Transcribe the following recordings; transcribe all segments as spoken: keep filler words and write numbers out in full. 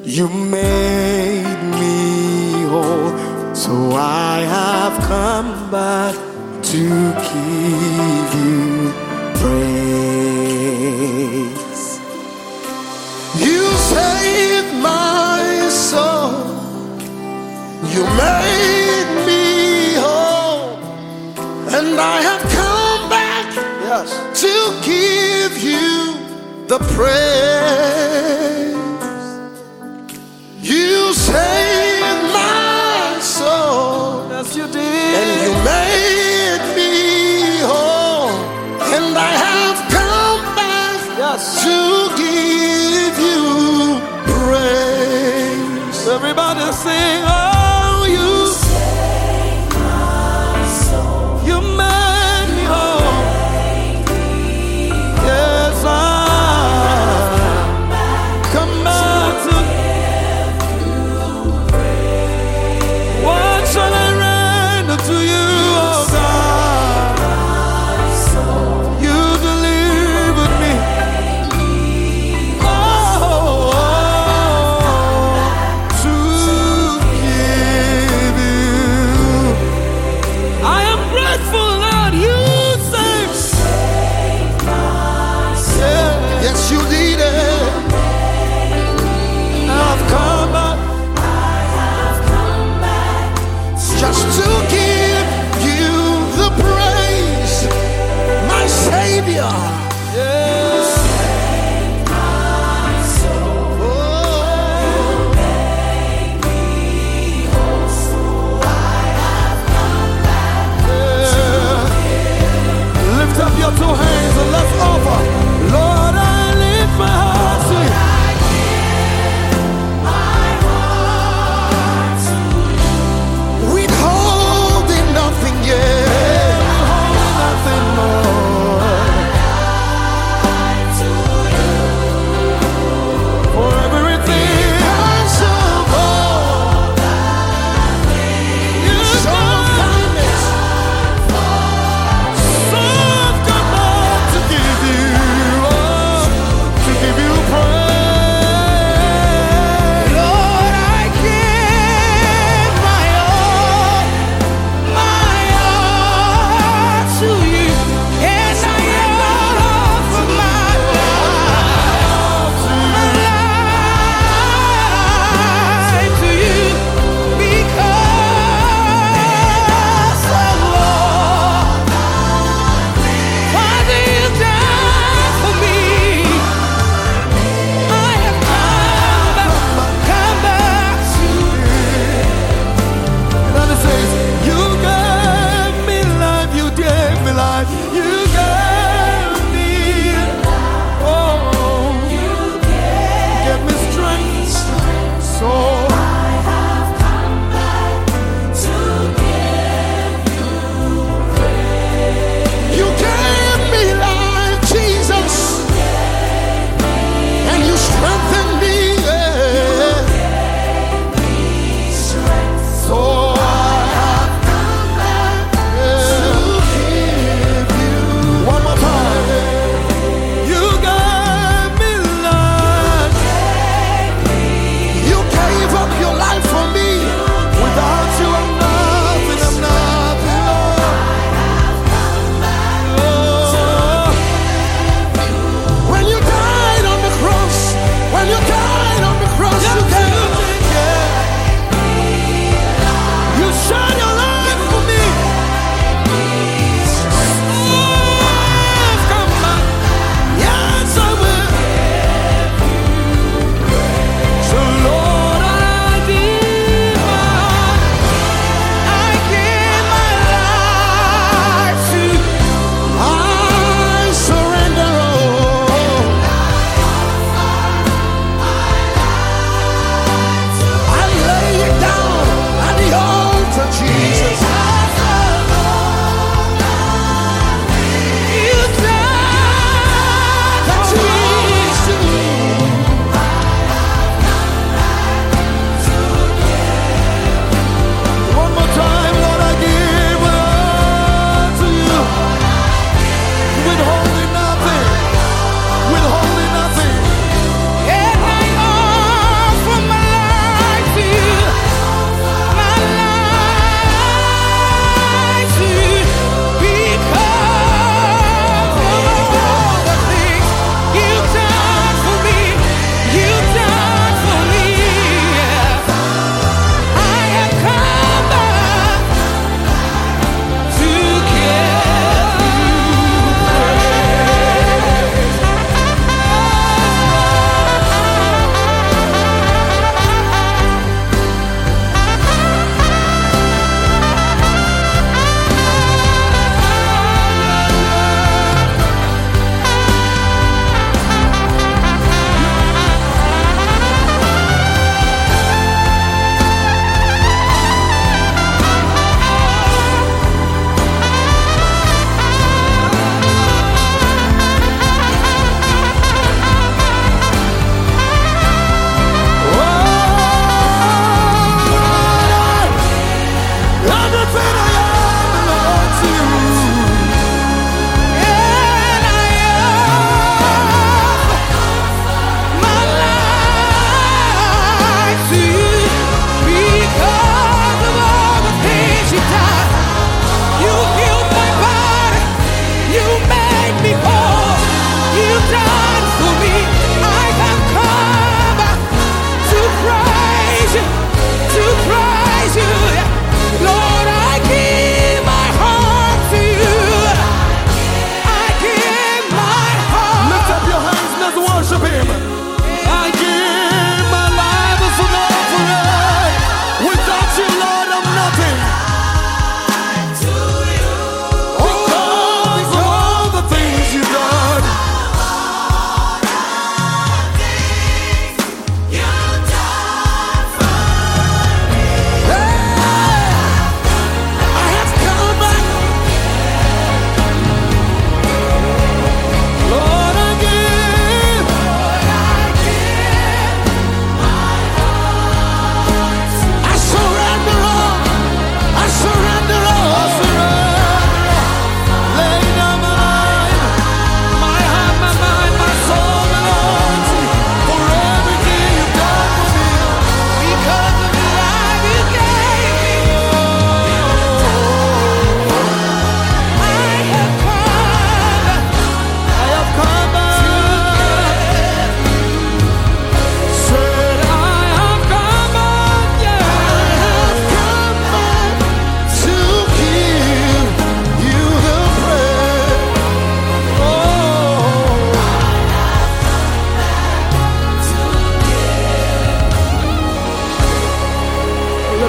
You made me whole, so I have come back to give you praise. You saved my soul. You made me whole, and I have come back, yes, to give you the praise. You saved my soul, yes you did, and you made me whole, and I have come back, yes, to give you praise. Everybody sing, oh, you saved my soul. You made me whole. Yes, I come back to give you praise. What shall I render to you, oh God? You delivered me. Oh, to give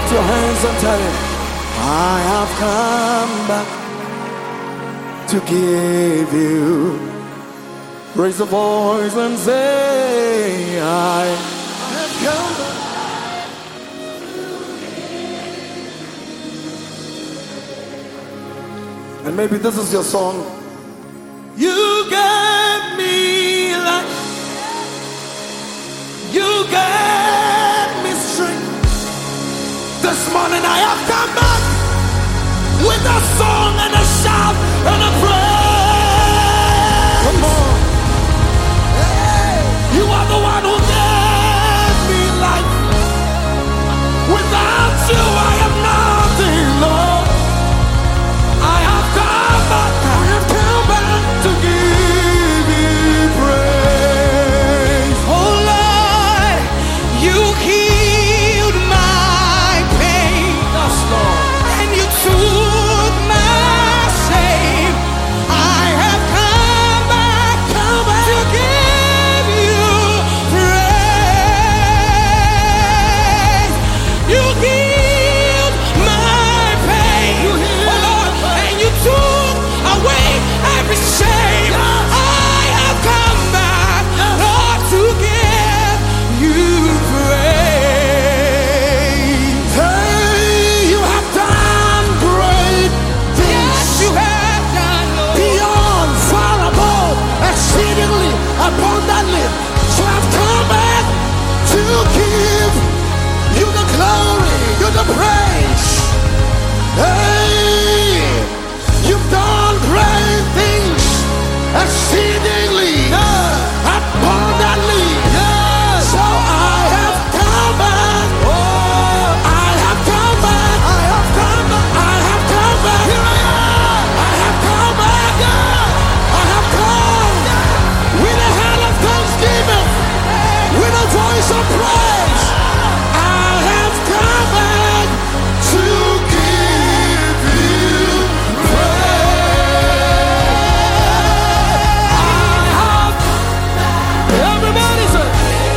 lift your hands and tell him, I have come back to give you. Raise a voice and say, I have come back. And maybe this is your song. You gave me life. You gave me strength. This morning I have come back with a song and a shout and a praise. Come on. Hey. You are the one who gave me life. Without you I am nothing, Lord. I have come back. I have come back to give you praise. Oh Lord, you healed my pain. Yes, Lord. And you took my shame. I have come back, come back to give you praise. You healed my pain, You healed oh Lord, my pain. and you took away every shame. Yes. I have come back, Yes. Lord, to give you praise. Hey, you have done great things. Yes, you have done, Lord. Beyond, far above, exceedingly, abundantly. So I've come back to give you the glory, you the praise. Hey, you've done great things, exceedingly, abundantly. So I have come back. I have come back. I have come back. I have come back. Here I am. I have come back. I have come with a hand of thanksgiving, with a voice of praise. I have come back to give you praise. I have. Everybody say.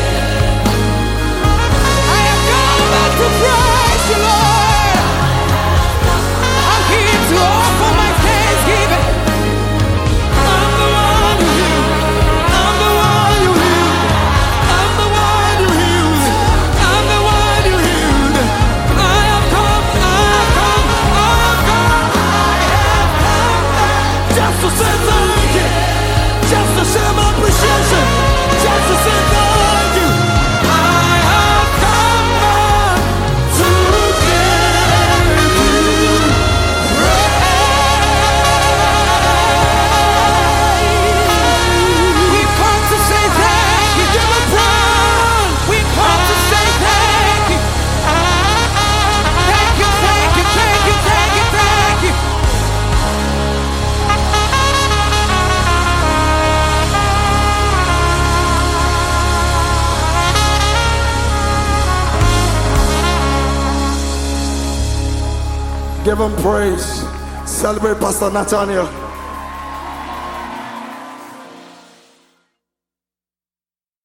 I have come back to praise you, Lord. I'm here to offer my thanksgiving. I'm the one you healed. I'm the one you healed. I'm the one you healed. I'm the one you healed. I have come, I have come, I have come, I have come back. Just to say thank you. Just to share my appreciation. Just to say thank you. I have come back to give you praise. We've come to say thank you. Give it praise. We've come to say thank you. Thank you, thank you, thank you, thank you, thank you. Give him praise. Celebrate Pastor Nathaniel.